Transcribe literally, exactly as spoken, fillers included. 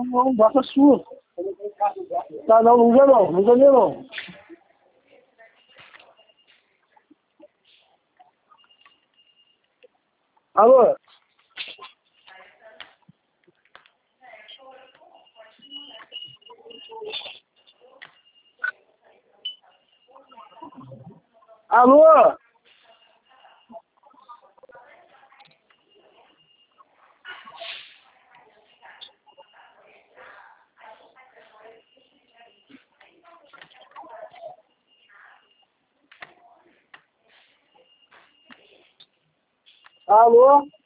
não, bota sua. Tá, não, não usa não, não usa nem não. Alô? Alô? Alô?